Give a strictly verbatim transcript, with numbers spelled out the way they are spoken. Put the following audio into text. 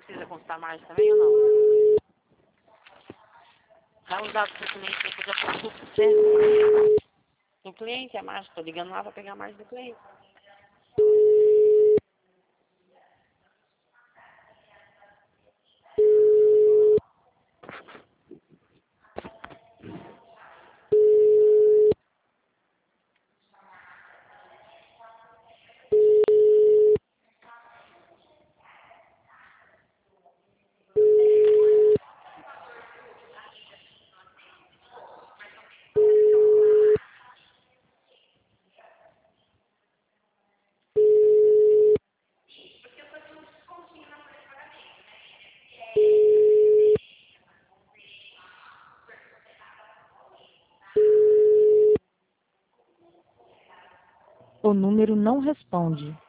precisa consultar a margem também ou não? Dá os dados do cliente aí que eu já consulto pra você. O cliente, a margem, tô ligando lá pra pegar a margem do cliente. O número não responde.